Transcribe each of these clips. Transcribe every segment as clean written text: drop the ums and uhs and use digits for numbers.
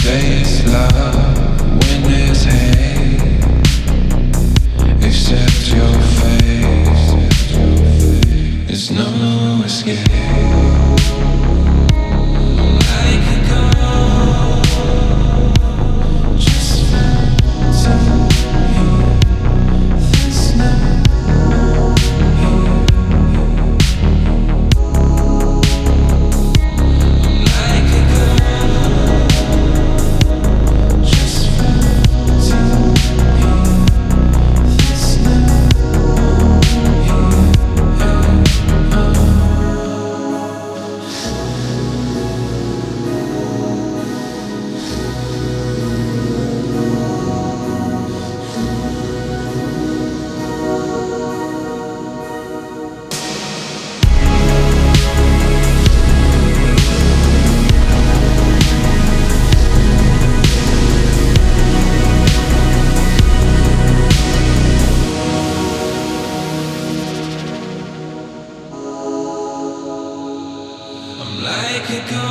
say it's love when there's hate. Accept your fate. There's no escape. Like a ghost, just floating here. There's no one here. I'm like a ghost, just floating here. There's no one here. I'm like a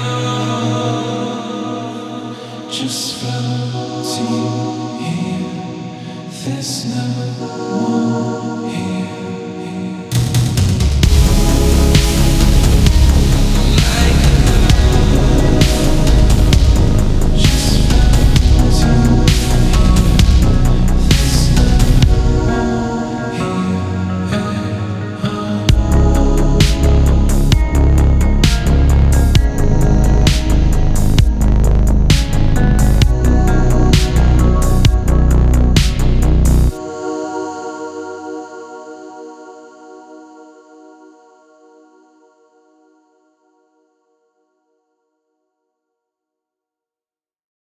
ghost, just floating here. There's no one.